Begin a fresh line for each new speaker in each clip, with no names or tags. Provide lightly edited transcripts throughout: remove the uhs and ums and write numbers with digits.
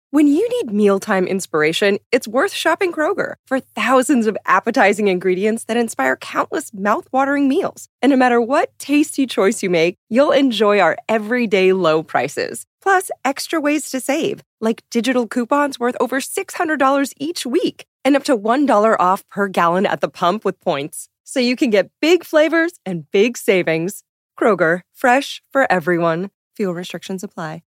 When you need mealtime inspiration, it's worth shopping Kroger for thousands of appetizing ingredients that inspire countless mouth-watering meals. And no matter what tasty choice you make, you'll enjoy our everyday low prices. Plus, extra ways to save, like digital coupons worth over $600 each week and up to $1 off per gallon at the pump with points. So you can get big flavors and big savings. Kroger, fresh for everyone. Fuel restrictions apply.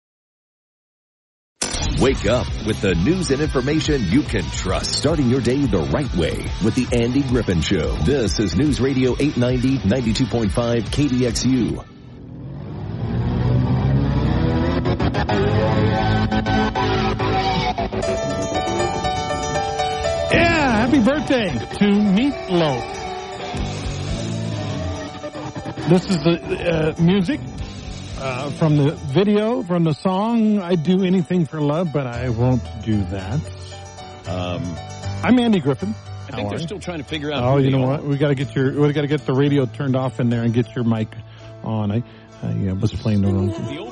Wake up with the news and information you can trust. Starting your day the right way with the Andy Griffin Show. This is News Radio 890, 92.5 KDXU.
Yeah, happy birthday to Meatloaf. This is the music from the video, from the song, I'd Do Anything for Love, but I won't do that. I'm Andy Griffin.
I think they're still trying to figure out.
Oh, you know what? We got to get the radio turned off in there and get your mic on. I was playing the wrong thing.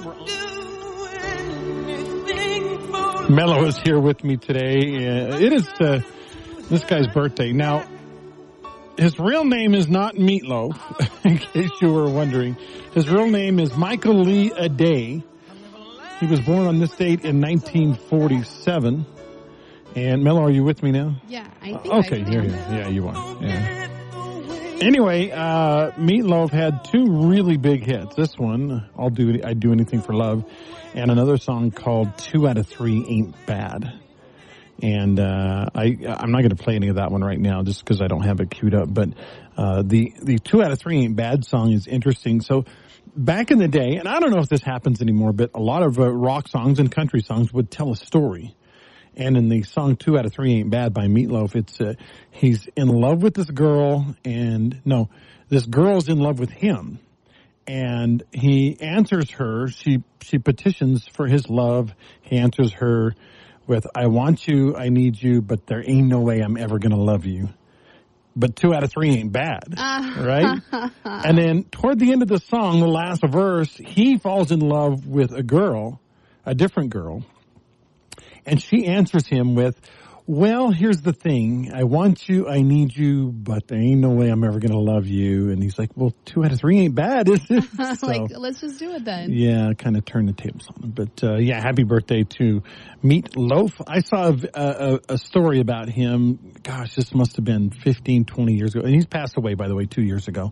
Mello is here with me today. It is this guy's birthday. Now, his real name is not Meatloaf, in case you were wondering. His real name is Michael Lee Aday. He was born on this date in 1947. And Mello, are you with me now?
Yeah, I think
okay, yeah, you are. Yeah. Anyway, Meatloaf had two really big hits. This one, I'd Do Anything for Love, and another song called 2 Out of 3 Ain't Bad. And I'm not going to play any of that one right now just because I don't have it queued up. But the 2 Out of 3 Ain't Bad song is interesting. So back in the day, and I don't know if this happens anymore, but a lot of rock songs and country songs would tell a story. And in the song 2 Out of 3 Ain't Bad by Meatloaf, it's he's in love with this girl, this girl's in love with him. And he answers her. She petitions for his love. He answers her with, I want you, I need you, but there ain't no way I'm ever going to love you. But 2 out of 3 ain't bad, right? And then toward the end of the song, the last verse, he falls in love with a different girl. And she answers him with, well, here's the thing. I want you, I need you, but there ain't no way I'm ever going to love you. And he's like, well, 2 out of 3 ain't bad, is it?
Like, let's just do it then.
Yeah, kind of turn the tables on him. But, happy birthday to Meatloaf. I saw a story about him. Gosh, this must have been 15, 20 years ago. And he's passed away, by the way, 2 years ago.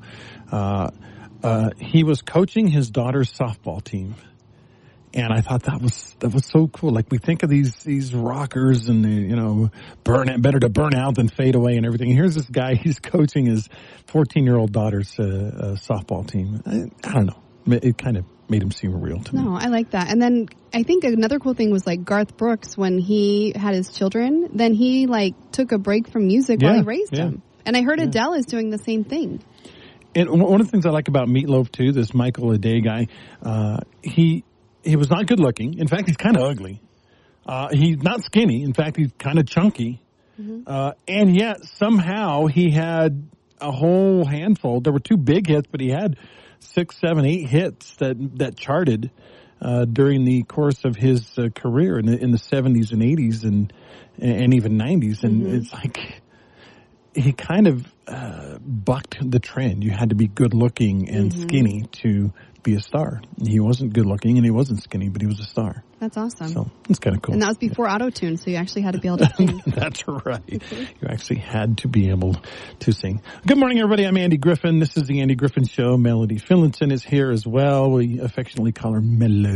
He was coaching his daughter's softball team. And I thought that was so cool. Like, we think of these rockers and better to burn out than fade away and everything. Here's this guy, he's coaching his 14-year-old daughter's softball team. I don't know. It kind of made him seem real to me.
No, I like that. And then I think another cool thing was like Garth Brooks, when he had his children, then he took a break from music while he raised them. And I heard Adele is doing the same thing.
And one of the things I like about Meatloaf too, this Michael Aday guy, he was not good looking. In fact, he's kind of ugly. He's not skinny. In fact, he's kind of chunky. Mm-hmm. And yet somehow he had a whole handful. There were 2 big hits, but he had 6, 7, 8 hits that charted during the course of his career in the 70s and 80s and even 90s. And it's like he kind of bucked the trend. You had to be good looking and skinny to be a star. He wasn't good looking and he wasn't skinny, but he was a star.
That's awesome.
So it's kind of cool.
And that was before auto-tune, so you actually had to be able to sing.
That's right. You actually had to be able to sing. Good morning, everybody. I'm Andy Griffin. This is the Andy Griffin Show. Melody Finlinson is here as well. We affectionately call her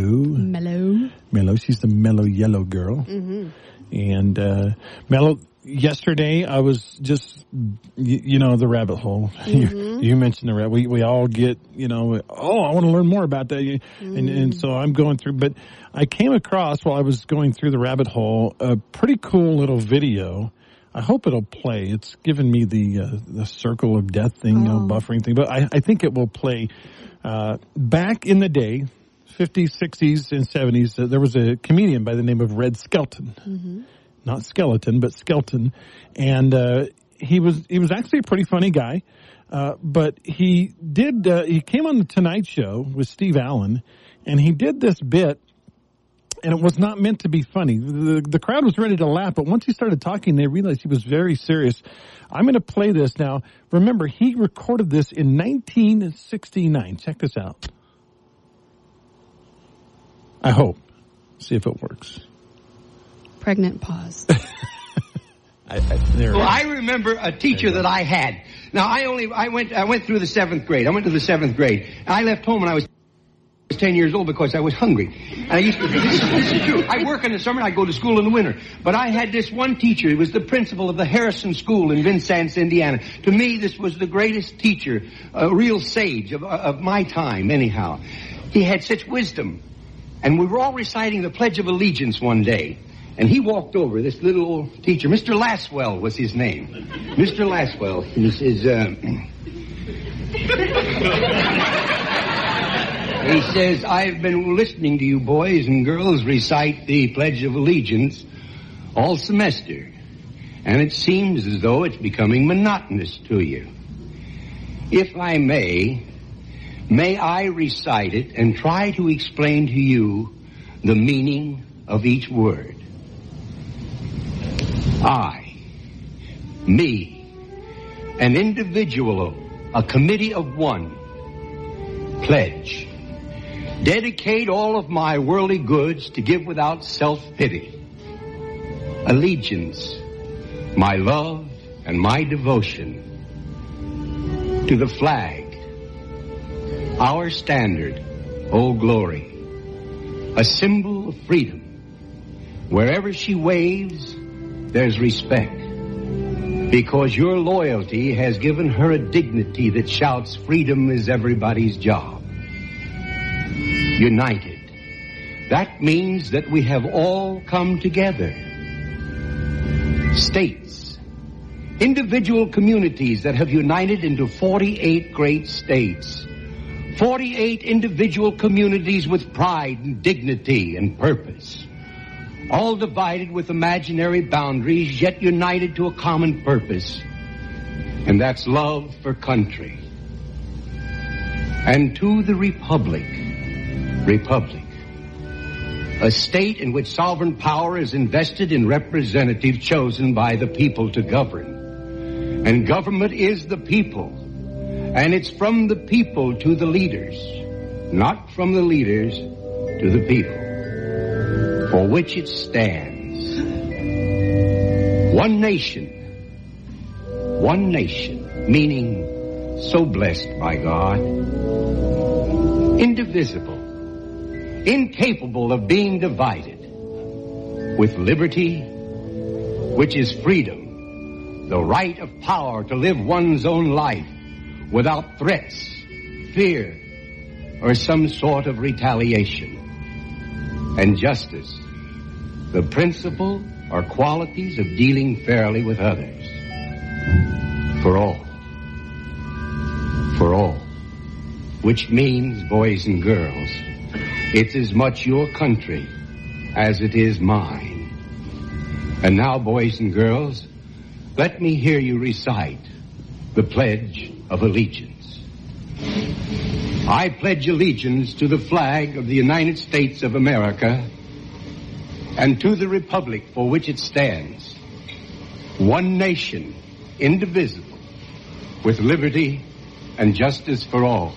Mello. Mello. She's the mellow yellow girl. Mm-hmm. And Mello, yesterday I was just, the rabbit hole. You mentioned the rabbit. We all get, I want to learn more about that. And so I'm going through, but I came across while I was going through the rabbit hole a pretty cool little video. I hope it'll play. It's given me the circle of death thing, buffering thing, but I think it will play. Back in the day, 50s, 60s, and 70s, there was a comedian by the name of Red Skelton. Mm-hmm. Not skeleton, but Skelton. And he was actually a pretty funny guy. But he came on the Tonight Show with Steve Allen, and he did this bit And it was not meant to be funny. The crowd was ready to laugh, but once he started talking, they realized he was very serious. I'm going to play this now. Remember, he recorded this in 1969. Check this out. I hope. See if it works.
Pregnant pause.
I remember a teacher that I had. Now, I went through the 7th grade. I went to the 7th grade. I left home when I was 10 years old because I was hungry. And I used to, this is true. I work in the summer and I go to school in the winter. But I had this one teacher. He was the principal of the Harrison School in Vincennes, Indiana. To me, this was the greatest teacher, a real sage of my time, anyhow. He had such wisdom. And we were all reciting the Pledge of Allegiance one day. And he walked over, this little old teacher. Mr. Laswell was his name. Mr. Laswell. He says, he says, I've been listening to you boys and girls recite the Pledge of Allegiance all semester. And it seems as though it's becoming monotonous to you. If I may I recite it and try to explain to you the meaning of each word. I, me, an individual, a committee of one, pledge, dedicate all of my worldly goods to give without self-pity, allegiance, my love and my devotion to the flag, our standard, Old Glory, a symbol of freedom. Wherever she waves, there's respect, because your loyalty has given her a dignity that shouts freedom is everybody's job. United. That means that we have all come together. States, individual communities that have united into 48 great states. 48 individual communities with pride and dignity and purpose. All divided with imaginary boundaries, yet united to a common purpose. And that's love for country. And to the Republic, a state in which sovereign power is invested in representatives chosen by the people to govern. And government is the people. And it's from the people to the leaders, not from the leaders to the people, for which it stands. One nation, meaning so blessed by God, indivisible, incapable of being divided, with liberty, which is freedom, the right of power to live one's own life without threats, fear, or some sort of retaliation. And justice, the principle or qualities of dealing fairly with others. For all, which means, boys and girls, it's as much your country as it is mine. And now, boys and girls, let me hear you recite the Pledge of Allegiance. I pledge allegiance to the flag of the United States of America and to the republic for which it stands, one nation, indivisible, with liberty and justice for all.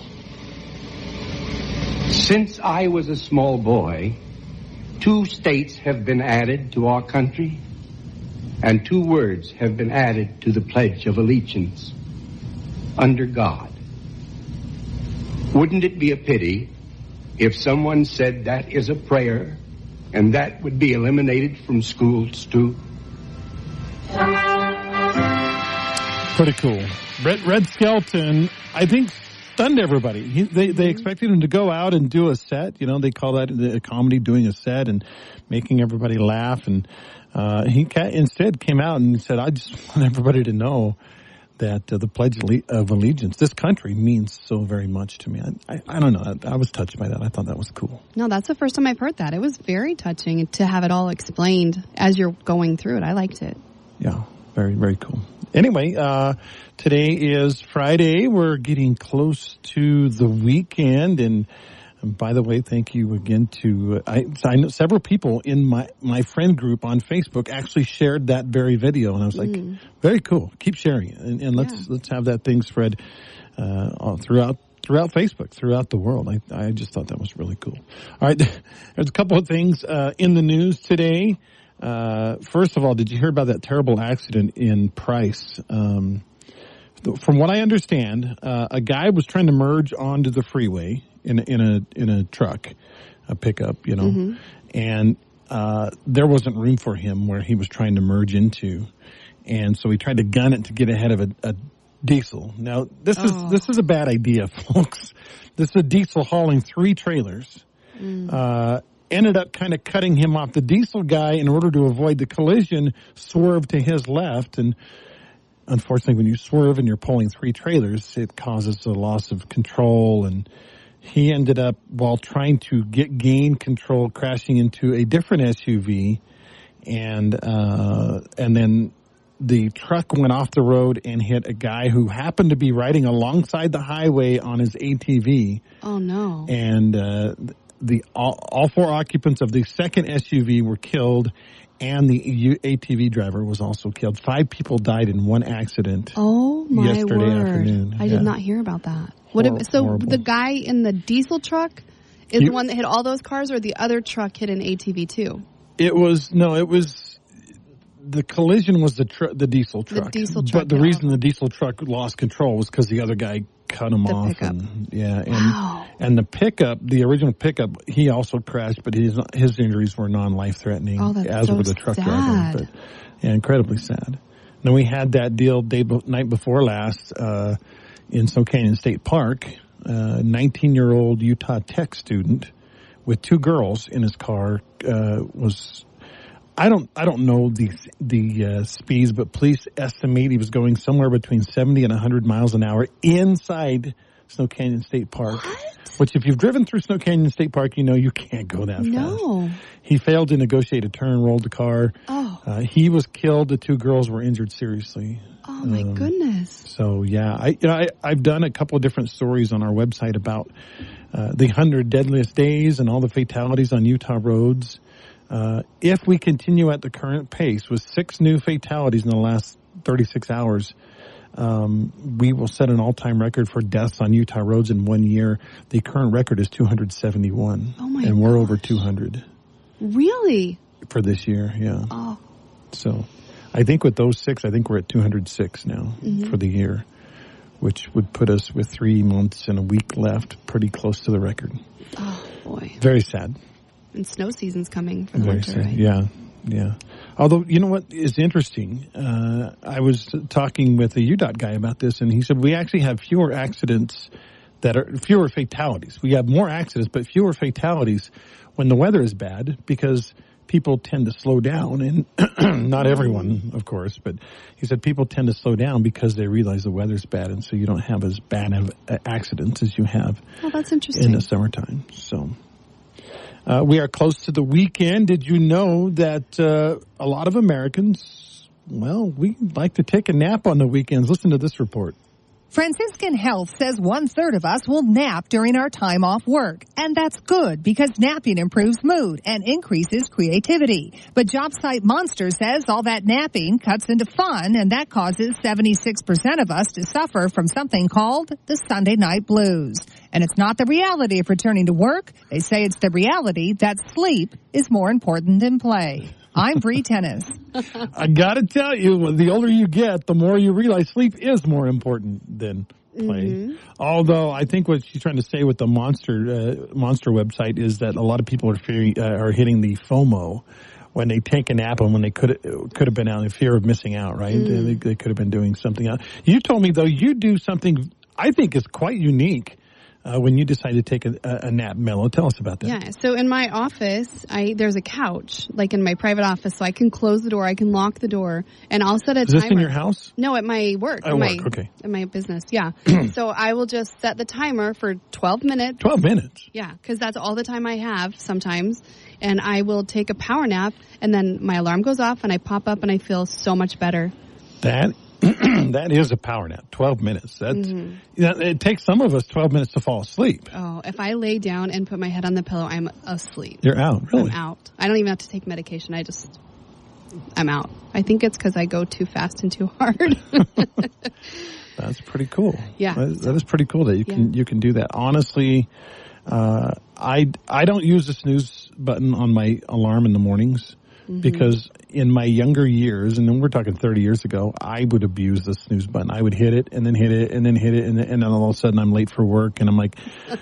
Since I was a small boy, 2 states have been added to our country, and 2 words have been added to the Pledge of Allegiance. Under God. Wouldn't it be a pity if someone said that is a prayer and that would be eliminated from schools too?
Pretty cool. Red Skelton, I think, stunned everybody. They expected him to go out and do a set. You know, they call that a comedy, doing a set and making everybody laugh. And he instead came out and said, I just want everybody to know that the Pledge of Allegiance, this country, means so very much to me. I don't know. I was touched by that. I thought that was cool.
No, that's the first time I've heard that. It was very touching to have it all explained as you're going through it. I liked it.
Yeah, very, very cool. Anyway, today is Friday. We're getting close to the weekend, and And by the way, thank you again to, I know several people in my friend group on Facebook actually shared that very video. And I was like, very cool. Keep sharing it. And let's have that thing spread throughout Facebook, throughout the world. I just thought that was really cool. All right. There's a couple of things in the news today. First of all, did you hear about that terrible accident in Price? From what I understand, a guy was trying to merge onto the freeway in a truck, a pickup, and there wasn't room for him where he was trying to merge into, and so he tried to gun it to get ahead of a diesel. Now this is a bad idea, folks. This is a diesel hauling 3 trailers. Ended up kind of cutting him off. The diesel guy, in order to avoid the collision, swerved to his left, and unfortunately, when you swerve and you're pulling 3 trailers, it causes a loss of control, and he ended up, while trying to gain control, crashing into a different SUV, and then the truck went off the road and hit a guy who happened to be riding alongside the highway on his ATV.
Oh no!
And all 4 occupants of the second SUV were killed, and the ATV driver was also killed. 5 people died in one accident.
Oh my
yesterday
word!
Afternoon.
I did not hear about that. Horrible. The guy in the diesel truck is the one that hit all those cars, or the other truck hit an ATV too?
It was the collision was the diesel truck.
The diesel truck.
But the reason the diesel truck lost control was because the other guy cut him off.
Pickup.
And the pickup, the original pickup, he also crashed, but his injuries were non-life threatening, as were the truck driver. But incredibly sad. Then we had that deal night before last in Snow Canyon State Park. 19-year-old Utah Tech student with 2 girls in his car was. I don't know the speeds, but police estimate he was going somewhere between 70 and 100 miles an hour inside Snow Canyon State Park.
What?
Which, if you've driven through Snow Canyon State Park, you can't go that fast.
No.
He failed to negotiate a turn, rolled the car.
Oh.
He was killed. The 2 girls were injured seriously.
Oh my goodness.
So yeah, I've done a couple of different stories on our website about the 100 deadliest days and all the fatalities on Utah roads. If we continue at the current pace with 6 new fatalities in the last 36 hours, we will set an all-time record for deaths on Utah roads in 1 year. The current record is 271.
Oh my
And we're over 200.
Really?
For this year, yeah.
Oh.
So I think with those 6, I think we're at 206 now for the year, which would put us with 3 months and a week left pretty close to the record.
Oh, boy.
Very sad.
And snow season's coming for the winter, right?
Yeah. Although, you know what is interesting? I was talking with a UDOT guy about this, and he said we actually have fewer accidents fewer fatalities. We have more accidents, but fewer fatalities when the weather is bad because people tend to slow down. And not everyone, of course, but he said people tend to slow down because they realize the weather's bad, and so you don't have as bad of accidents as you have
that's interesting.
in the summertime. So... we are close to the weekend. Did you know that a lot of Americans, we like to take a nap on the weekends? Listen to this report.
Franciscan Health says 1/3 of us will nap during our time off work. And that's good because napping improves mood and increases creativity. But JobSite Monster says all that napping cuts into fun, and that causes 76% of us to suffer from something called the Sunday night blues. And it's not the reality of returning to work. They say it's the reality that sleep is more important than play. I'm Bree Tennis.
I got to tell you, the older you get, the more you realize sleep is more important than play. Although I think what she's trying to say with the Monster website is that a lot of people are hitting the FOMO when they take a nap and when they could have been out in fear of missing out, right? They could have been doing something else. You told me, though, you do something I think is quite unique. When you decide to take a nap, Mello, tell us about that.
Yeah, so in my office, there's a couch, like in my private office, so I can close the door, I can lock the door, and I'll set a timer.
Is this in your house?
No, at my work.
Okay.
At my business, yeah. So I will just set the timer for 12 minutes.
12 minutes?
Yeah, because that's all the time I have sometimes, and I will take a power nap, and then my alarm goes off, and I pop up, and I feel so much better.
That That is a power nap, 12 minutes. That's, it takes some of us 12 minutes to fall asleep.
Oh, if I lay down and put my head on the pillow, I'm asleep.
You're out, really?
I'm out. I don't even have to take medication. I'm out. I think it's because I go too fast and too hard.
That's pretty cool.
Yeah.
That is pretty cool that you can do that. Honestly, I don't use the snooze button on my alarm in the mornings. Because in my younger years, and then we're talking 30 years ago, I would abuse the snooze button. I would hit it and then hit it and then hit it, and then all of a sudden I'm late for work, and I'm like,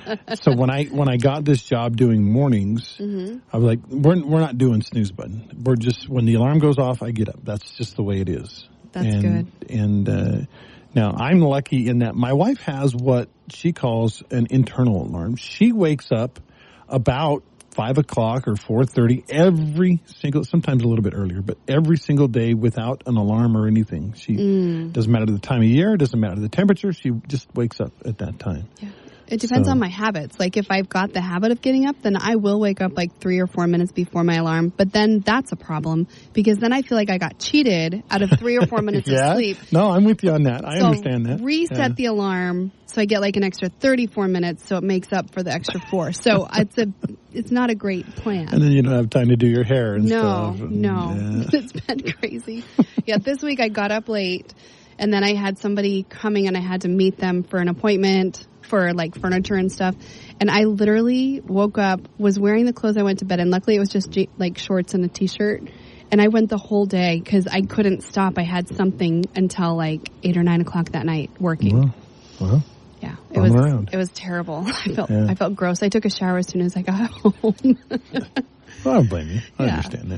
so when I got this job doing mornings, I was like, we're not doing snooze button. We're just, when the alarm goes off, I get up. That's just the way it is.
That's good.
And now I'm lucky in that my wife has what she calls an internal alarm. She wakes up about 5 o'clock or 4:30 every single, sometimes a little bit earlier, but every single day without an alarm or anything. She doesn't matter the time of year, doesn't matter the temperature. She just wakes up at that time.
Yeah. It depends on my habits. Like if I've got the habit of getting up, then I will wake up like 3 or 4 minutes before my alarm. But then that's a problem because then I feel like I got cheated out of 3 or 4 minutes of sleep.
No, I'm with you on that. I understand that.
Reset the alarm so I get like an extra 34 minutes, so it makes up for the extra 4. So it's not a great plan.
And then you don't have time to do your hair and stuff.
No. It's been crazy. Yeah, this week I got up late, and then I had somebody coming, and I had to meet them for an appointment for like furniture and stuff. And I literally woke up, was wearing the clothes I went to bed in. Luckily, it was just like shorts and a T-shirt. And I went the whole day because I couldn't stop. I had something until like 8 or 9 o'clock that night working.
Well.
Yeah, it was terrible. I felt gross. I took a shower as soon as I got home.
Well, I don't blame you. I understand that.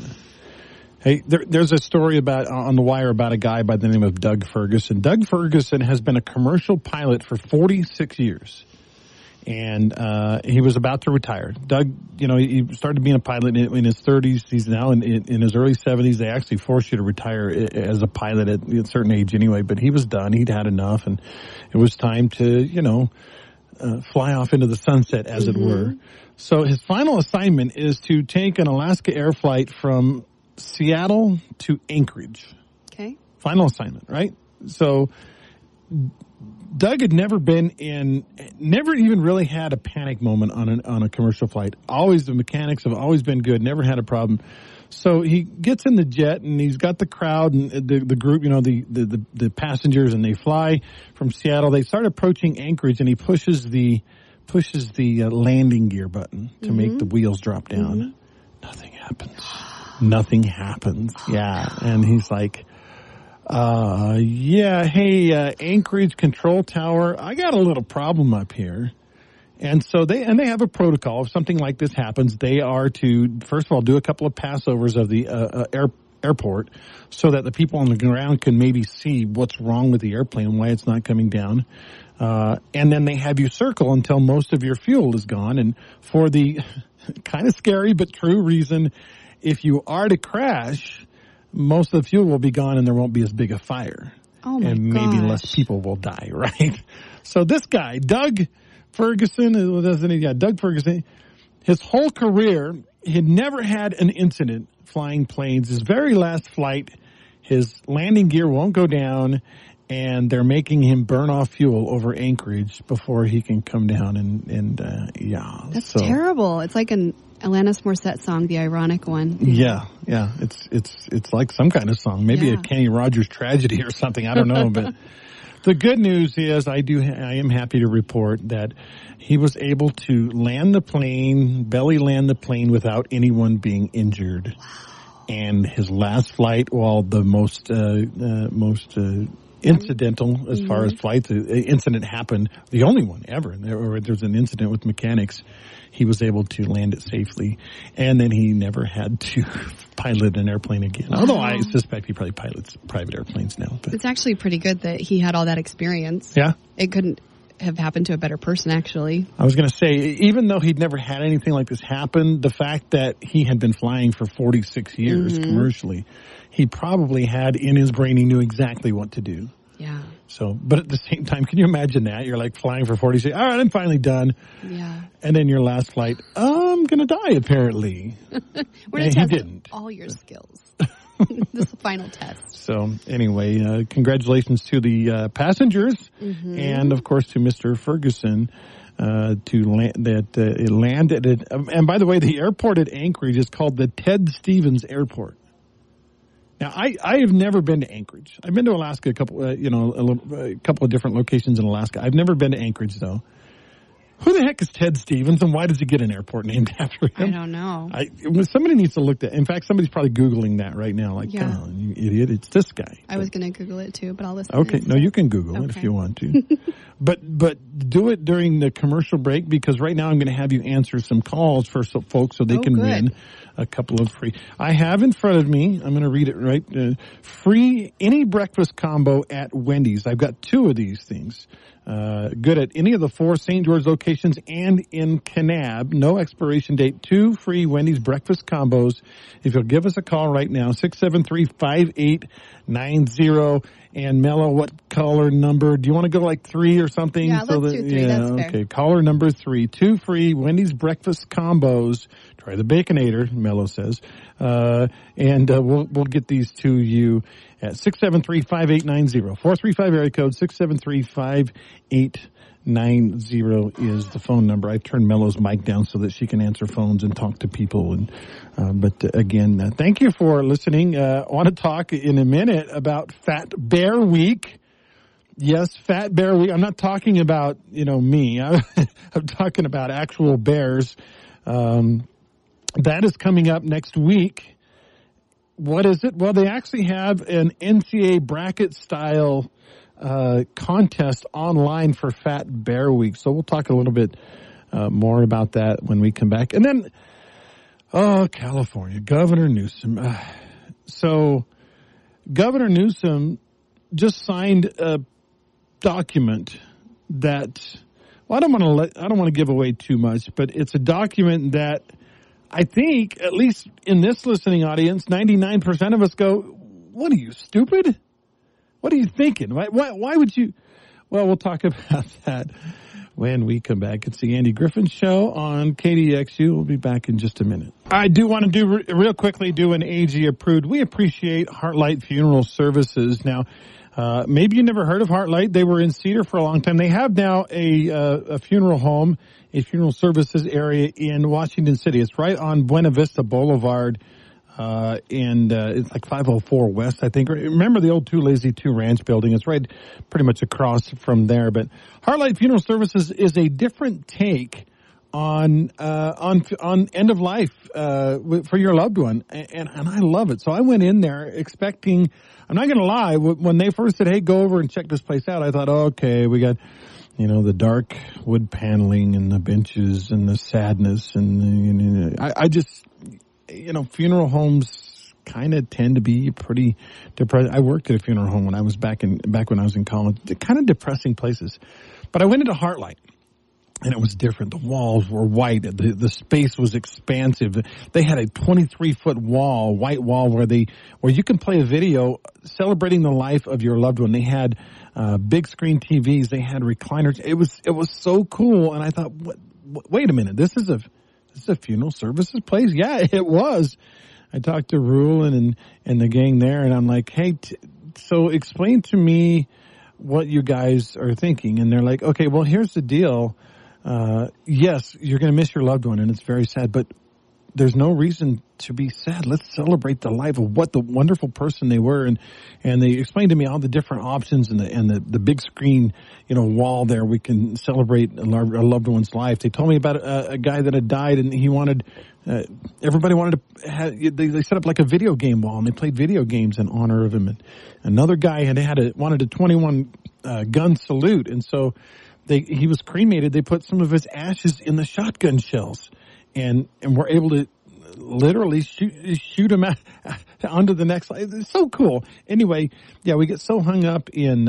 Hey, there's a story on the wire about a guy by the name of Doug Ferguson. Doug Ferguson has been a commercial pilot for 46 years. And he was about to retire. Doug, he started being a pilot in his 30s. He's now in his early 70s. They actually force you to retire as a pilot at a certain age anyway. But he was done. He'd had enough. And it was time to, fly off into the sunset, as it were. So his final assignment is to take an Alaska Air flight from Seattle to Anchorage.
Okay.
Final assignment, right? So Doug had never even really had a panic moment on a commercial flight. Always, the mechanics have always been good, never had a problem. So he gets in the jet, and he's got the crowd and the group, the passengers, and they fly from Seattle. They start approaching Anchorage, and he pushes the landing gear button to make the wheels drop down. Nothing happens. Nothing happens. Yeah, and he's like, Anchorage Control Tower, I got a little problem up here. And so they have a protocol. If something like this happens, they are to, first of all, do a couple of passovers of the airport so that the people on the ground can maybe see what's wrong with the airplane, why it's not coming down. And then they have you circle until most of your fuel is gone. And for the kind of scary but true reason, if you are to crash, most of the fuel will be gone and there won't be as big a fire.
Oh my
And maybe less people will die, right? So this guy, Doug Ferguson, his whole career, he had never had an incident flying planes. His very last flight, his landing gear won't go down, and they're making him burn off fuel over Anchorage before he can come down
That's terrible. It's like an Alanis Morissette song, the ironic one.
Yeah. It's like some kind of song, maybe a Kenny Rogers tragedy or something. I don't know, but the good news is I am happy to report that he was able to belly land the plane without anyone being injured. Wow. And his last flight, while the most incidental as far as flights, incident happened, the only one ever. There's an incident with mechanics. He was able to land it safely, and then he never had to pilot an airplane again. Wow. Although I suspect he probably pilots private airplanes now. But
it's actually pretty good that he had all that experience.
Yeah.
It couldn't have happened to a better person, actually.
I was going to say, even though he'd never had anything like this happen, the fact that he had been flying for 46 years commercially, he probably had in his brain, he knew exactly what to do.
Yeah.
So, but at the same time, can you imagine that? You're like flying for 46. All right, I'm finally done.
Yeah.
And then your last flight, I'm going to die, apparently.
We're going to test all your skills. This final test.
So anyway, congratulations to the passengers, and of course to Mr. Ferguson it landed at. And by the way, the airport at Anchorage is called the Ted Stevens Airport. Now, I have never been to Anchorage. I've been to Alaska a couple of different locations in Alaska. I've never been to Anchorage though. Who the heck is Ted Stevens, and why does he get an airport named after him?
I don't know.
Somebody needs to look that. In fact, somebody's probably Googling that right now. Like, oh, you idiot, it's this guy.
I was going to Google it too, but I'll listen.
Okay, no, you can Google it if you want to. But do it during the commercial break, because right now I'm going to have you answer some calls for some folks so they can win a couple of free. I have in front of me, I'm going to read it right, free any breakfast combo at Wendy's. I've got 2 of these things. Good at any of the 4 St. George locations and in Kanab. No expiration date. 2 free Wendy's breakfast combos. If you'll give us a call right now, 673-5890. And Mello, what caller number? Do you want to go like 3 or something?
Yeah, let's do 3. That's fair.
Okay. Caller number 3. 2 free Wendy's breakfast combos. Try the Baconator, Mello says. And we'll get these to you at 673-5890. 435 area code 673-5890 is the phone number. I turned Mello's mic down so that she can answer phones and talk to people. And but again, thank you for listening. I want to talk in a minute about Fat Bear Week. Yes, Fat Bear Week. I'm not talking about, me. I'm talking about actual bears. That is coming up next week. What is it? Well, they actually have an NCAA bracket style contest online for Fat Bear Week. So we'll talk a little bit more about that when we come back. And then, California, Governor Newsom. So Governor Newsom just signed a document that, well, I don't want to give away too much, but it's a document that I think, at least in this listening audience, 99% of us go, what are you, stupid? What are you thinking? Why would you? Well, we'll talk about that when we come back. It's the Andy Griffin Show on KDXU. We'll be back in just a minute. I do want to real quickly do an AG approved. We appreciate Heartlight Funeral Services. Now, maybe you never heard of Heartlight. They were in Cedar for a long time. They have now a funeral home, a funeral services area in Washington City. It's right on Buena Vista Boulevard, and it's like 504 West, I think. Remember the old Two Lazy Two Ranch building? It's right pretty much across from there. But Heartlight Funeral Services is a different take on end of life for your loved one, and I love it. So I went in there expecting. I'm not going to lie. When they first said, "Hey, go over and check this place out," I thought, okay, we got, the dark wood paneling and the benches and the sadness, and I just, funeral homes kind of tend to be pretty depressing. I worked at a funeral home when I was back when I was in college. They're kind of depressing places, but I went into Heartlight. And it was different. The walls were white. The space was expansive. They had a 23-foot wall, white wall, where you can play a video celebrating the life of your loved one. They had big screen TVs. They had recliners. It was so cool. And I thought, wait a minute, this is a funeral services place? Yeah, it was. I talked to Rulin and the gang there, and I'm like, hey, so explain to me what you guys are thinking. And they're like, okay, well, here's the deal. Yes, you're going to miss your loved one, and it's very sad, but there's no reason to be sad. Let's celebrate the life of what the wonderful person they were. And they explained to me all the different options and the big screen, wall there. We can celebrate a loved one's life. They told me about a guy that had died, and he wanted, everybody wanted to have, they set up like a video game wall, and they played video games in honor of him. And another guy wanted a 21 gun salute. And so, he was cremated. They put some of his ashes in the shotgun shells, and were able to literally shoot him onto the next slide. It's so cool. Anyway, yeah, we get so hung up in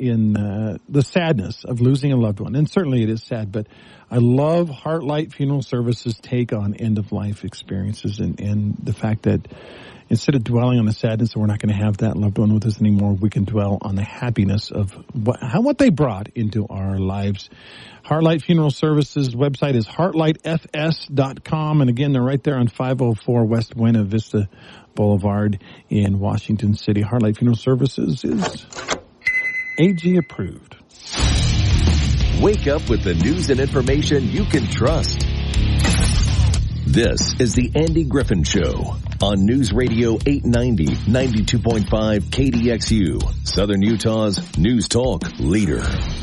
the sadness of losing a loved one, and certainly it is sad. But I love Heartlight Funeral Services' take on end of life experiences, and the fact that instead of dwelling on the sadness that we're not going to have that loved one with us anymore, we can dwell on the happiness of what they brought into our lives. Heartlight Funeral Services website is heartlightfs.com. And again, they're right there on 504 West Buena Vista Boulevard in Washington City. Heartlight Funeral Services is AG approved.
Wake up with the news and information you can trust. This is the Andy Griffin Show on News Radio 890, 92.5 KDXU, Southern Utah's News Talk leader.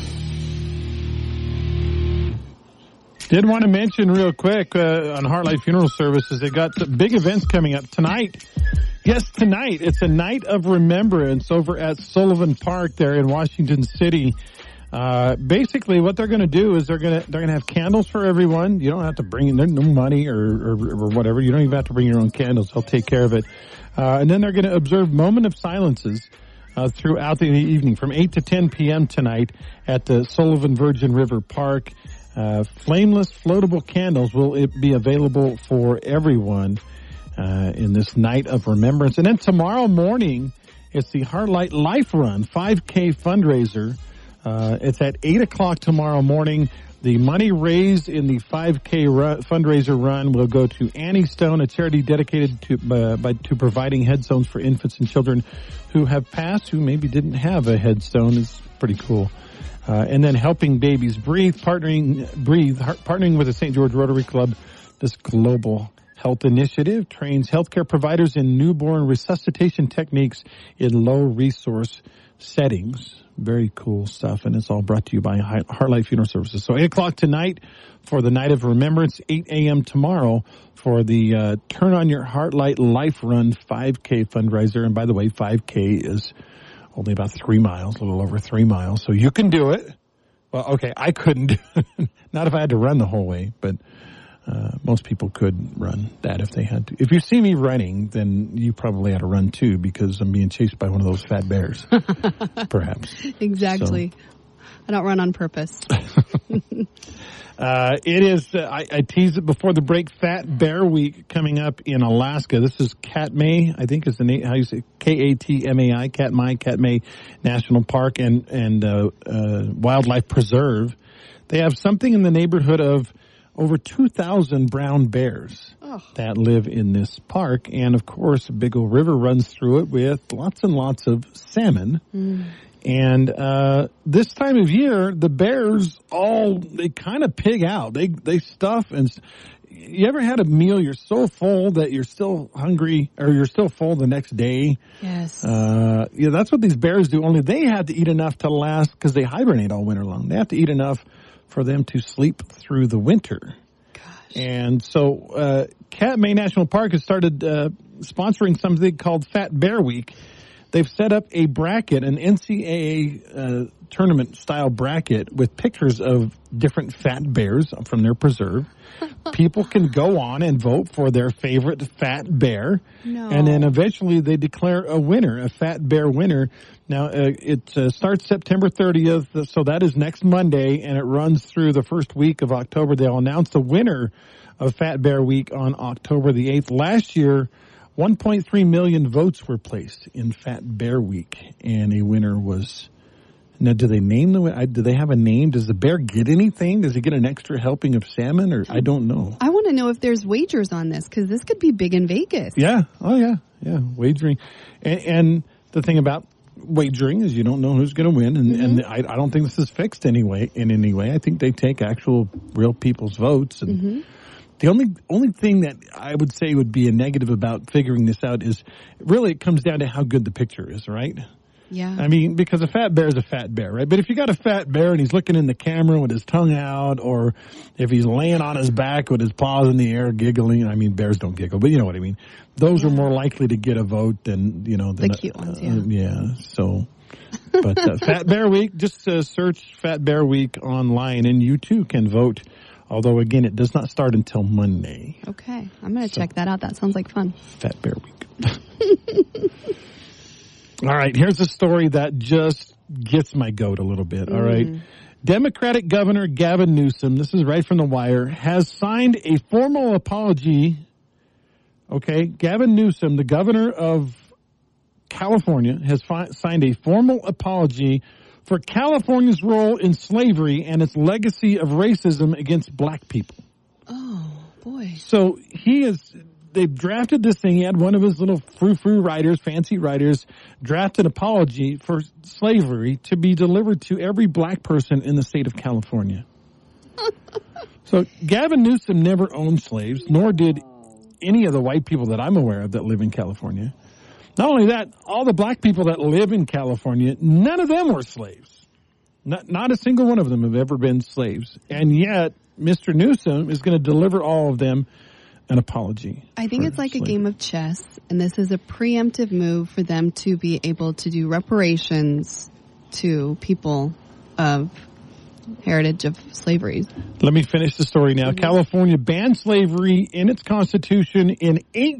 Did want to mention real quick on Heartlight Funeral Services, they got big events coming up tonight. Yes, tonight. It's a night of remembrance over at Sullivan Park there in Washington City. Basically, what they're going to do is they're going to have candles for everyone. You don't have to bring in no money or whatever. You don't even have to bring your own candles. They'll take care of it. And then they're going to observe moment of silences throughout the evening from 8 to 10 p.m. tonight at the Sullivan Virgin River Park. Flameless floatable candles will be available for everyone in this night of remembrance. And then tomorrow morning, it's the Heartlight Life Run 5K fundraiser. It's at 8 o'clock tomorrow morning. The money raised in the 5K fundraiser run will go to Annie Stone, a charity dedicated to providing headstones for infants and children who have passed, who maybe didn't have a headstone. It's pretty cool. And then Helping Babies Breathe, partnering with the St. George Rotary Club. This global health initiative trains healthcare providers in newborn resuscitation techniques in low-resource settings. Very cool stuff, and it's all brought to you by Heartlight Funeral Services. So 8 o'clock tonight for the Night of Remembrance, 8 a.m. tomorrow for the Turn on Your Heartlight Life Run 5K fundraiser. And by the way, 5K is only about 3 miles, a little over 3 miles. So you can do it. Well, okay, I couldn't do it. Not if I had to run the whole way, but most people could run that if they had to. If you see me running, then you probably had to run too, because I'm being chased by one of those fat bears, perhaps.
Exactly. So. I don't run on purpose.
It is, I teased it before the break, Fat Bear Week coming up in Alaska. This is Katmai, I think is the name, how you say, Katmai, Katmai National Park and Wildlife Preserve. They have something in the neighborhood of over 2,000 brown bears that live in this park. And, of course, a big old river runs through it with lots and lots of salmon. Mm. And this time of year, the bears they kind of pig out. They stuff. And you ever had a meal you're so full that you're still hungry, or you're still full the next day?
Yes.
That's what these bears do, only they have to eat enough to last, because they hibernate all winter long. They have to eat enough for them to sleep through the winter.
Gosh.
And so Katmai National Park has started sponsoring something called Fat Bear Week. They've set up a bracket, an NCAA tournament-style bracket with pictures of different fat bears from their preserve. People can go on and vote for their favorite fat bear.
No.
And then eventually they declare a winner, a fat bear winner. Now, it starts September 30th, so that is next Monday, and it runs through the first week of October. They'll announce the winner of Fat Bear Week on October the 8th. Last year, 1.3 million votes were placed in Fat Bear Week, and a winner was... Now, do they name do they have a name? Does the bear get anything? Does he get an extra helping of salmon, or I don't know.
I want to know if there's wagers on this, because this could be big in Vegas.
Yeah. Oh, yeah. Yeah. Wagering. And the thing about wagering is you don't know who's going to win, and I don't think this is fixed in any way. I think they take actual real people's votes, and the only thing that I would say would be a negative about figuring this out is really it comes down to how good the picture is, right?
Yeah.
I mean, because a fat bear is a fat bear, right? But if you got a fat bear and he's looking in the camera with his tongue out, or if he's laying on his back with his paws in the air giggling, I mean, bears don't giggle, but you know what I mean. Those are more likely to get a vote than, the
cute ones,
yeah. So, but Fat Bear Week, just search Fat Bear Week online and you too can vote. Although, again, it does not start until Monday.
Okay. I'm going to check that out. That sounds like fun.
Fat Bear Week. All right, here's a story that just gets my goat a little bit, all right? Democratic Governor Gavin Newsom, this is right from The Wire, has signed a formal apology Okay, Gavin Newsom, the governor of California, has signed a formal apology for California's role in slavery and its legacy of racism against black people.
Oh, boy.
So they've drafted this thing. He had one of his little frou-frou writers, fancy writers, draft an apology for slavery to be delivered to every black person in the state of California. So Gavin Newsom never owned slaves, nor did any of the white people that I'm aware of that live in California. Not only that, all the black people that live in California, none of them were slaves. Not a single one of them have ever been slaves. And yet, Mr. Newsom is going to deliver all of them an apology.
I think it's like a game of chess, and this is a preemptive move for them to be able to do reparations to people of heritage of slavery.
Let me finish the story now. Mm-hmm. California banned slavery in its constitution in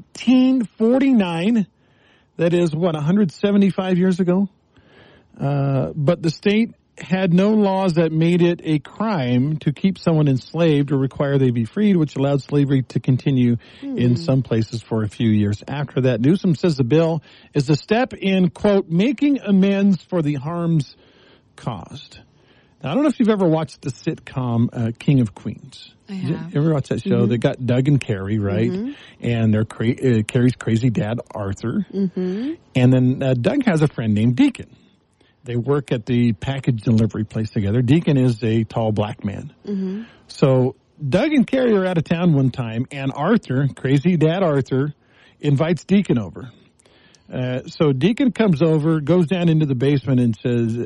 1849. That is, 175 years ago? But the state had no laws that made it a crime to keep someone enslaved or require they be freed, which allowed slavery to continue in some places for a few years after that. Newsom says the bill is a step in, quote, making amends for the harms caused. Now, I don't know if you've ever watched the sitcom King of Queens.
I have.
You ever watched that show? Mm-hmm. They got Doug and Carrie, right? Mm-hmm. And they're Carrie's crazy dad, Arthur. Mm-hmm. And then Doug has a friend named Deacon. They work at the package delivery place together. Deacon is a tall black man. Mm-hmm. So Doug and Carrie are out of town one time, and Arthur, crazy dad Arthur, invites Deacon over. So Deacon comes over, goes down into the basement and says,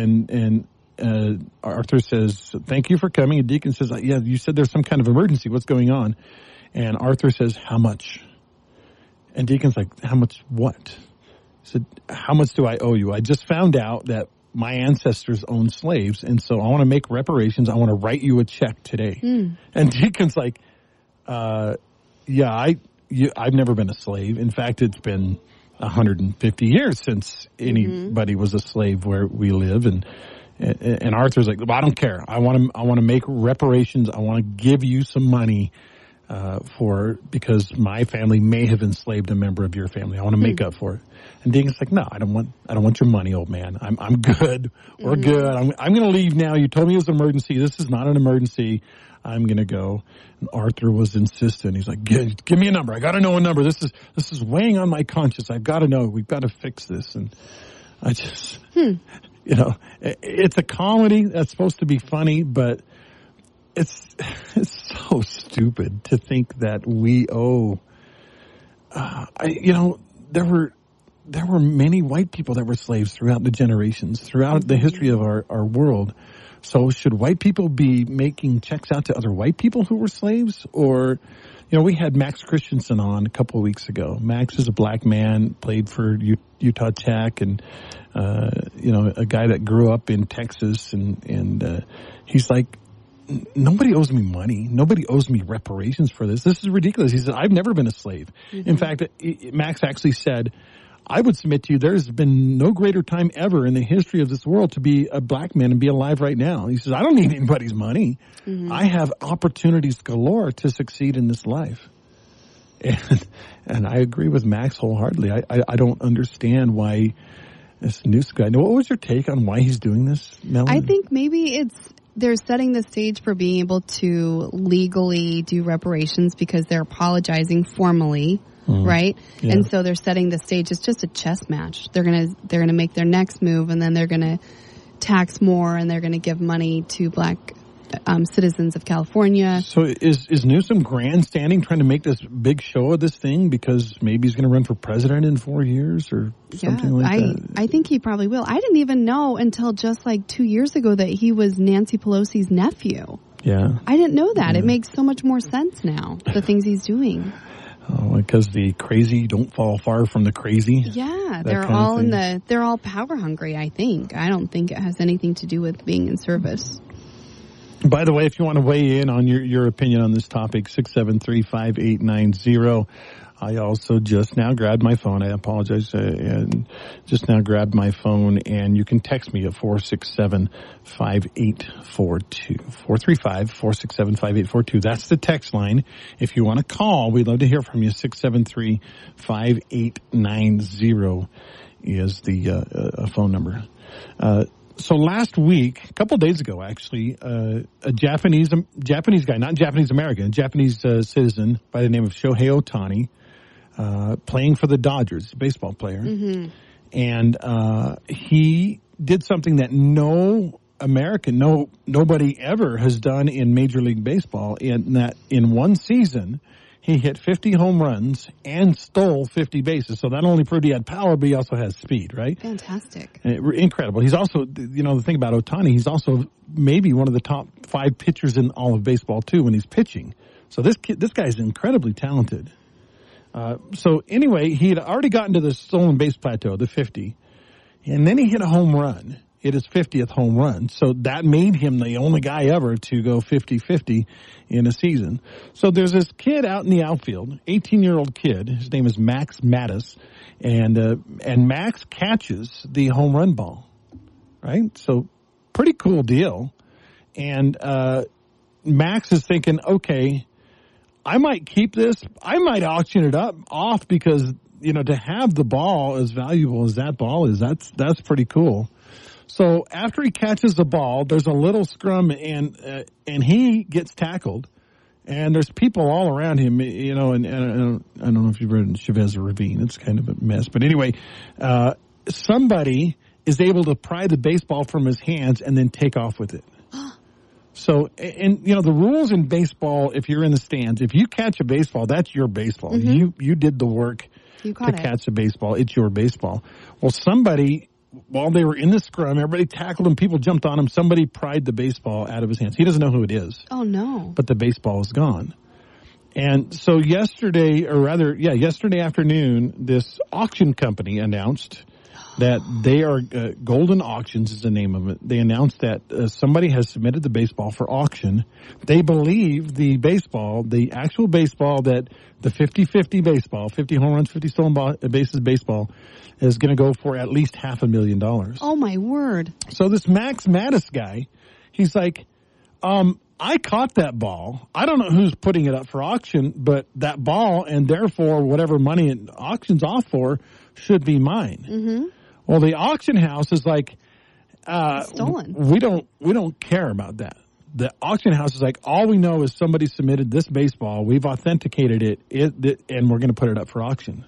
Arthur says, thank you for coming. And Deacon says, yeah, you said there's some kind of emergency. What's going on? And Arthur says, how much? And Deacon's like, how much what? He said, how much do I owe you? I just found out that my ancestors owned slaves, and so I want to make reparations. I want to write you a check today. And Deacon's like, I've never been a slave. In fact, it's been 150 years since anybody was a slave where we live. And Arthur's like, well, I don't care. I want to make reparations. I want to give you some money because my family may have enslaved a member of your family. I want to make up for it. And Deacon's like, no, I don't want your money, old man. I'm good. We're good. I'm going to leave now. You told me it was an emergency. This is not an emergency. I'm going to go. And Arthur was insistent. He's like, give me a number. I got to know a number. This is weighing on my conscience. I've got to know. We've got to fix this. And I just, it's a comedy that's supposed to be funny, but it's so stupid to think that we owe. There were many white people that were slaves throughout the generations, throughout the history of our world. So should white people be making checks out to other white people who were slaves? Or, we had Max Christensen on a couple of weeks ago. Max is a black man, played for Utah Tech, and a guy that grew up in Texas, and he's like, nobody owes me money. Nobody owes me reparations for this. This is ridiculous. He said, I've never been a slave. Mm-hmm. In fact, Max actually said, I would submit to you there's been no greater time ever in the history of this world to be a black man and be alive right now. He says, I don't need anybody's money. Mm-hmm. I have opportunities galore to succeed in this life. And I agree with Max wholeheartedly. I don't understand why this news guy. What was your take on why he's doing this, Melanie?
I think maybe they're setting the stage for being able to legally do reparations because they're apologizing formally. Right? Yeah. And so they're setting the stage. It's just a chess match. They're gonna make their next move, and then they're gonna tax more, and they're gonna give money to black citizens of California.
So is Newsom grandstanding, trying to make this big show of this thing because maybe he's going to run for president in 4 years or something like that?
I think he probably will. I didn't even know until just like 2 years ago that he was Nancy Pelosi's nephew.
Yeah.
I didn't know that. Yeah. It makes so much more sense now, the things he's doing.
Oh, because the crazy don't fall far from the crazy.
Yeah, they're all power hungry, I think. I don't think it has anything to do with being in service.
By the way, if you want to weigh in on your opinion on this topic, 673-5890. I also just now grabbed my phone. I apologize. And just now grabbed my phone, and you can text me at 467-5842. 435-467-5842. That's the text line. If you want to call, we'd love to hear from you. 673-5890 is the phone number. So last week, a couple of days ago, actually, a Japanese guy, not Japanese American, a Japanese citizen by the name of Shohei Ohtani, playing for the Dodgers, baseball player. Mm-hmm. And he did something that nobody ever has done in Major League Baseball, in that in one season, he hit 50 home runs and stole 50 bases. So not only proved he had power, but he also has speed, right?
Fantastic.
Incredible. He's also, the thing about Ohtani, he's also maybe one of the top 5 pitchers in all of baseball, too, when he's pitching. So this guy is incredibly talented. So anyway, he had already gotten to the stolen base plateau, the 50, and then he hit a home run. Hit his 50th home run. So that made him the only guy ever to go 50-50 in a season. So there's this kid out in the outfield, 18-year-old kid. His name is Max Mattis. And Max catches the home run ball. Right? So pretty cool deal. And Max is thinking, okay, I might keep this. I might auction it off because, to have the ball as valuable as that ball is, that's pretty cool. So after he catches the ball, there's a little scrum, and he gets tackled, and there's people all around him, and I don't know if you've read Chavez Ravine. It's kind of a mess. But anyway, somebody is able to pry the baseball from his hands and then take off with it. So, and the rules in baseball, if you're in the stands, if you catch a baseball, that's your baseball. Mm-hmm. You did the work to catch a baseball. It's your baseball. Well, somebody, while they were in the scrum, everybody tackled him, people jumped on him, somebody pried the baseball out of his hands. He doesn't know who it is. Oh, no. But the baseball is gone. And so yesterday afternoon, this auction company announced that they are, Golden Auctions is the name of it. They announced that somebody has submitted the baseball for auction. They believe the actual baseball, that the 50-50 baseball, 50 home runs, 50 stolen bases baseball, is going to go for at least $500,000. Oh, my word. So this Max Mattis guy, he's like, I caught that ball. I don't know who's putting it up for auction, but that ball, and therefore whatever money it auctions off for, should be mine. Mm-hmm. Well, the auction house is like, stolen. We don't care about that. The auction house is like, all we know is somebody submitted this baseball. We've authenticated it, and we're going to put it up for auction.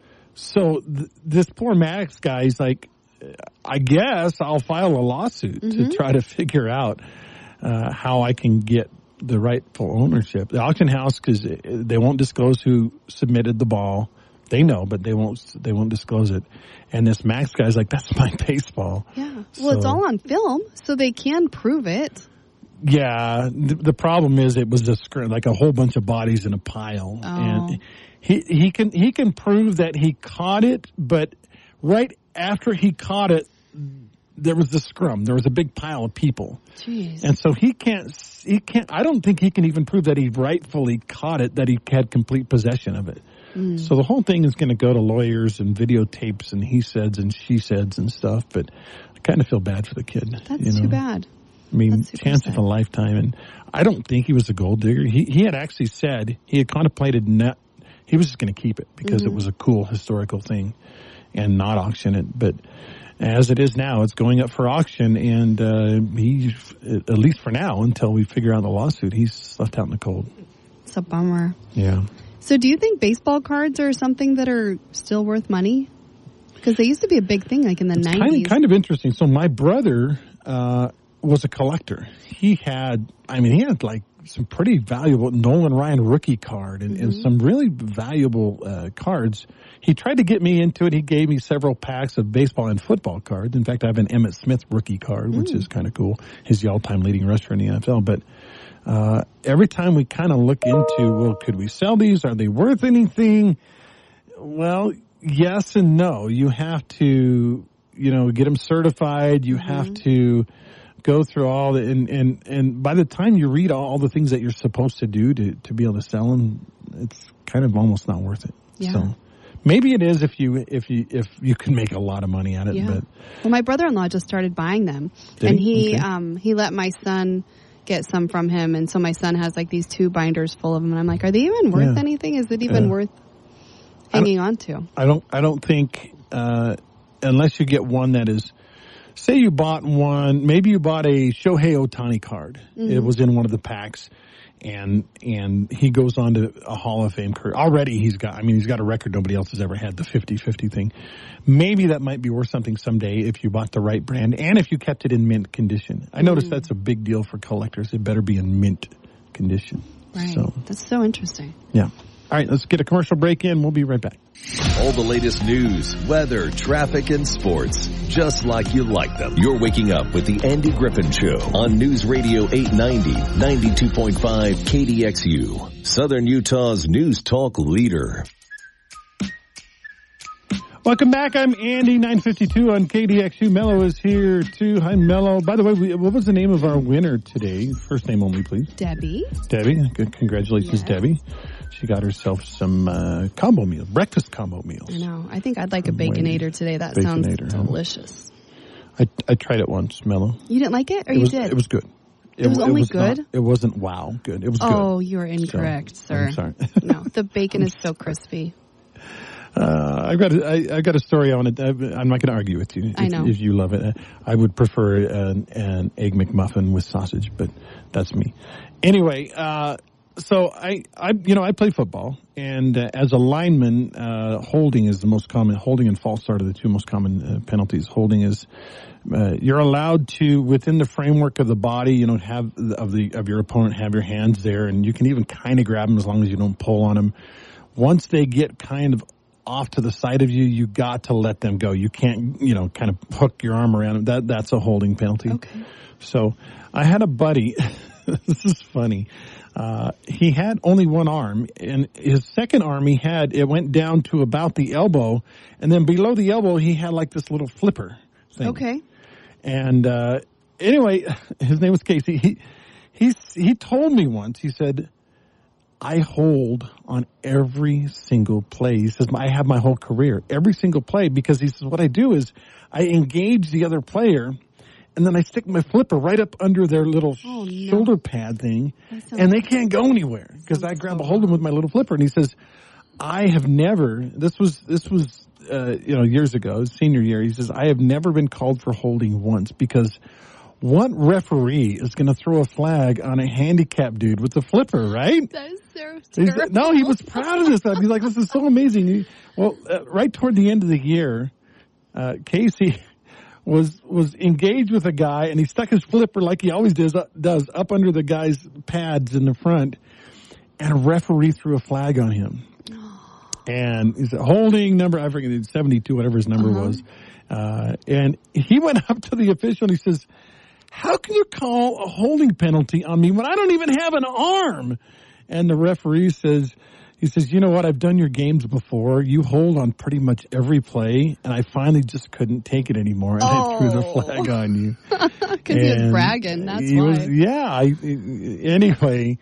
So this poor Max guy is like, I guess I'll file a lawsuit to try to figure out how I can get the rightful ownership. The auction house, because they won't disclose who submitted the ball. They know, but they won't disclose it. And this Max guy's like, that's my baseball. Yeah. Well, it's all on film, so they can prove it. Yeah. The problem is it was just like a whole bunch of bodies in a pile. Oh. And he can prove that he caught it, but right after he caught it, there was the scrum. There was a big pile of people. Jeez. And so he can't, I don't think he can even prove that he rightfully caught it, that he had complete possession of it. Mm. So the whole thing is going to go to lawyers and videotapes and he says and she says and stuff, but I kind of feel bad for the kid. That's too bad. I mean, chance of a lifetime. And I don't think he was a gold digger. He had actually said he had contemplated he was just going to keep it because it was a cool historical thing and not auction it. But as it is now, it's going up for auction, and he, at least for now, until we figure out the lawsuit, he's left out in the cold. It's a bummer. Yeah. So do you think baseball cards are something that are still worth money? Because they used to be a big thing, like in the 90s. Kind of interesting. So my brother was a collector. He had like some pretty valuable Nolan Ryan rookie card and some really valuable cards. He tried to get me into it. He gave me several packs of baseball and football cards. In fact, I have an Emmitt Smith rookie card, which is kind of cool. He's the all-time leading rusher in the NFL. But every time we kind of look into, well, could we sell these? Are they worth anything? Well, yes and no. You have to, get them certified. You have to go through all the, and by the time you read all the things that you're supposed to do to be able to sell them, it's kind of almost not worth it.
Yeah.
So maybe it is if you can make a lot of money at it.
Yeah.
But
well, my brother-in-law just started buying them, and he let my son get some from him, and so my son has like these 2 binders full of them, and I'm like, are they even worth anything? Is it even worth hanging on to?
I don't think unless you get one that is, say you bought one, maybe you bought a Shohei Ohtani card. Mm-hmm. It was in one of the packs, and he goes on to a Hall of Fame career. Already he's got a record nobody else has ever had, the 50-50 thing. Maybe that might be worth something someday if you bought the right brand and if you kept it in mint condition. I noticed that's a big deal for collectors. It better be in mint condition.
Right.
So,
that's so interesting.
Yeah. All right, let's get a commercial break in. We'll be right back.
All the latest news, weather, traffic, and sports, just like you like them. You're waking up with the Andy Griffin Show on News Radio 890, 92.5 KDXU, Southern Utah's news talk leader.
Welcome back. I'm Andy, 952 on KDXU. Mello is here, too. Hi, Mello. By the way, what was the name of our winner today? First name only, please.
Debbie.
Debbie. Good. Congratulations, Debbie. She got herself some combo meals, breakfast combo meals.
I know. I think I'd like a Baconator today. That sounds delicious.
I tried it once, Mello.
You didn't like it, or you did?
It was good.
It was only good?
It wasn't wow good. It was good.
Oh, you're incorrect, sir.
I'm sorry.
No, the bacon is so crispy.
I've got a story on it. I'm not going to argue with you.
I know.
If you love it. I would prefer an Egg McMuffin with sausage, but that's me. Anyway, so I play football, and as a lineman, holding is the most common. Holding and false start are the 2 most common penalties. Holding is you're allowed to, within the framework of the body, have of your opponent, have your hands there, and you can even kind of grab them as long as you don't pull on them. Once they get kind of off to the side of you, you got to let them go. You can't, kind of hook your arm around them. That's a holding penalty.
Okay.
So I had a buddy. This is funny. He had only one arm, and his second arm it went down to about the elbow, and then below the elbow he had like this little flipper thing.
Okay.
And anyway, his name was Casey. He told me once, he said, I hold on every single play. He says, I have my whole career, every single play, because he says, what I do is I engage the other player, and then I stick my flipper right up under their little shoulder pad thing, and they can't go anywhere because I grab a hold of them with my little flipper. And he says, I have never, this was years ago, senior year, he says, I have never been called for holding once, because what referee is going to throw a flag on a handicapped dude with the flipper, right?
That is so terrible.
No, he was proud of this stuff. He's like, this is so amazing. Right toward the end of the year, Casey was engaged with a guy, and he stuck his flipper like he always does up under the guy's pads in the front, and a referee threw a flag on him. And he's holding number, I forget, 72, whatever his number was. And he went up to the official and he says, how can you call a holding penalty on me when I don't even have an arm? And the referee says, you know what? I've done your games before. You hold on pretty much every play, and I finally just couldn't take it anymore, and I threw the flag on you.
Because he was bragging, that's why.
Anyway,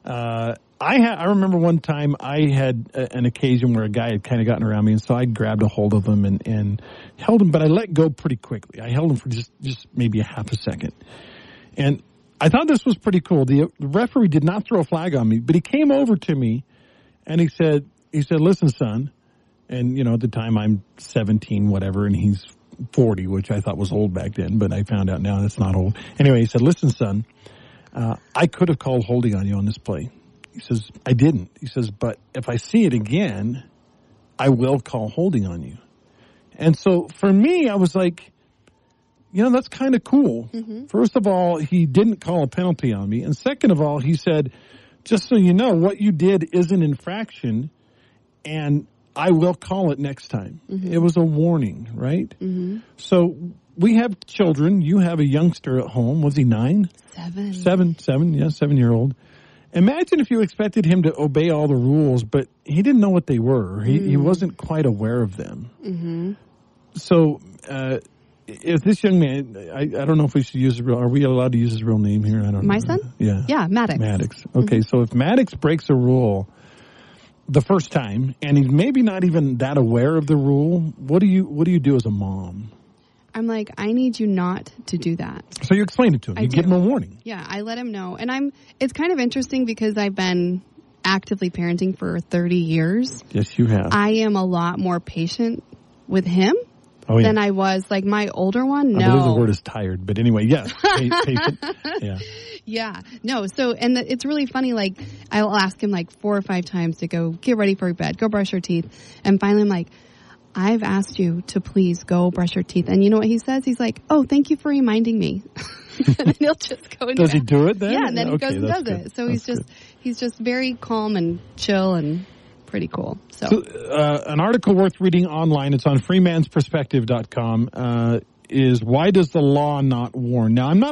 I remember one time I had an occasion where a guy had kind of gotten around me, and so I grabbed a hold of him and held him, but I let go pretty quickly. I held him for just maybe a half a second. And I thought this was pretty cool. The referee did not throw a flag on me, but he came over to me and he said, listen, son, and at the time I'm 17, whatever, and he's 40, which I thought was old back then, but I found out now that's not old. Anyway, he said, listen, son, I could have called holding on you on this play. He says, I didn't. He says, but if I see it again, I will call holding on you. And so for me, I was like, that's kind of cool. Mm-hmm. First of all, he didn't call a penalty on me. And second of all, he said, just so you know, what you did is an infraction, and I will call it next time. Mm-hmm. It was a warning, right? Mm-hmm. So we have children. You have a youngster at home. Was he 9?
7.
7-year-old. Imagine if you expected him to obey all the rules, but he didn't know what they were. He wasn't quite aware of them. Mm-hmm. So if this young man, I don't know if we should use are we allowed to use his real name here? I don't know.
My son?
Yeah.
Yeah, Maddox.
Maddox. Okay, so if Maddox breaks a rule the first time, and he's maybe not even that aware of the rule, what do you do as a mom?
I'm like, I need you not to do that.
So you explain it to him. You give him a warning.
Yeah, I let him know. And it's kind of interesting because I've been actively parenting for 30 years.
Yes, you have.
I am a lot more patient with him than I was. Like my older one,
I believe the word is tired. But anyway, yes, patient. Yeah.
Yeah. No, so, and it's really funny, like, I'll ask him like 4 or 5 times to go get ready for bed, go brush your teeth. And finally I'm like, I've asked you to please go brush your teeth. And you know what he says? He's like, oh, thank you for reminding me. And then he'll just go and
does he do it then?
Yeah, and then he goes and does
good.
it. So
that's
he's just very calm and chill and pretty cool. So
an article worth reading online, it's on freemansperspective.com, is why does the law not warn? Now, I'm not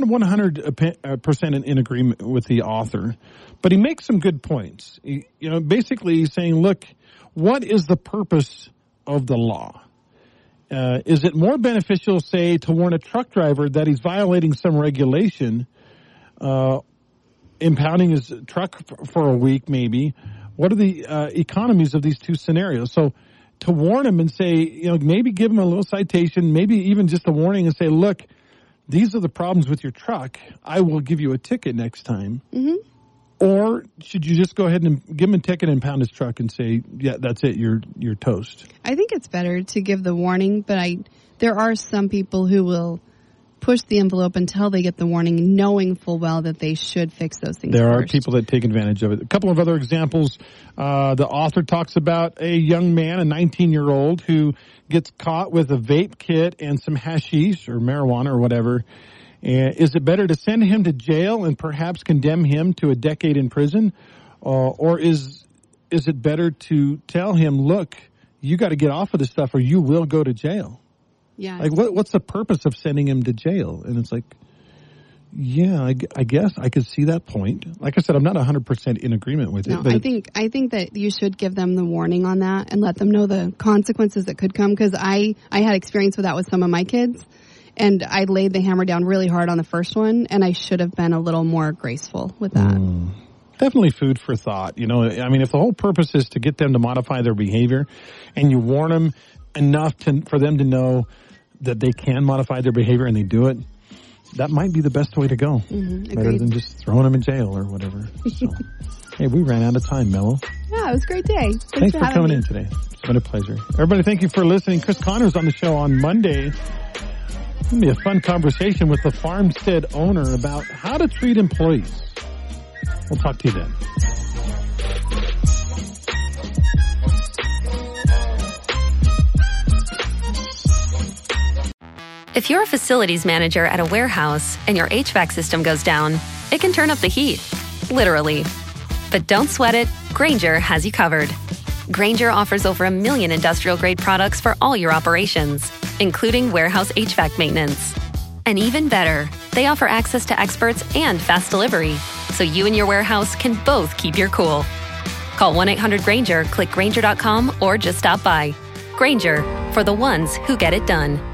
100% in agreement with the author, but he makes some good points. Basically he's saying, look, what is the purpose of the law? Is it more beneficial, say, to warn a truck driver that he's violating some regulation, impounding his truck for a week maybe? What are the economies of these two scenarios? So to warn him and say, maybe give him a little citation, maybe even just a warning and say, look, these are the problems with your truck. I will give you a ticket next time. Mm-hmm. Or should you just go ahead and give him a ticket and impound his truck and say, yeah, that's it, you're toast? I
think it's better to give the warning, but there are some people who will push the envelope until they get the warning, knowing full well that they should fix those things
There
first.
Are people that take advantage of it. A couple of other examples. The author talks about a young man, a 19-year-old, who gets caught with a vape kit and some hashish or marijuana or whatever. Is it better to send him to jail and perhaps condemn him to a decade in prison? Or is it better to tell him, look, you got to get off of this stuff or you will go to jail?
Yeah.
Like, what's the purpose of sending him to jail? And it's like, yeah, I guess I could see that point. Like I said, I'm not 100% in agreement with it.
No, I think that you should give them the warning on that and let them know the consequences that could come. Because I had experience with that with some of my kids. And I laid the hammer down really hard on the first one, and I should have been a little more graceful with that.
Definitely food for thought. I mean, if the whole purpose is to get them to modify their behavior, and you warn them enough for them to know that they can modify their behavior and they do it, that might be the best way to go.
Mm-hmm,
better than just throwing them in jail or whatever. So, hey, we ran out of time, Mello.
Yeah, it was a great day.
Thanks for coming in today. It's been a pleasure. Everybody, thank you for listening. Chris Connors on the show on Monday. It's going to be a fun conversation with the Farmstead owner about how to treat employees. We'll talk to you then.
If you're a facilities manager at a warehouse and your HVAC system goes down, it can turn up the heat, literally. But don't sweat it, Grainger has you covered. Grainger offers over 1 million industrial-grade products for all your operations, including warehouse HVAC maintenance. And even better, they offer access to experts and fast delivery, so you and your warehouse can both keep your cool. Call 1-800-GRAINGER, click Grainger.com, or just stop by. Grainger, for the ones who get it done.